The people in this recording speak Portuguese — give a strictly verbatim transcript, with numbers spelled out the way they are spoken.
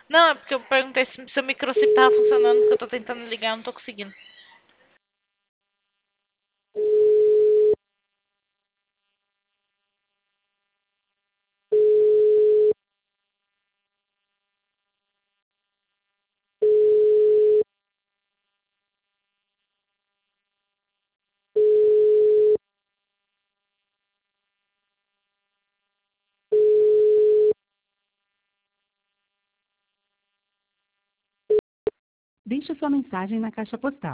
Não, é porque eu perguntei se seu microchip tava funcionando, porque eu tô tentando ligar, não tô conseguindo. Deixe sua mensagem na caixa postal.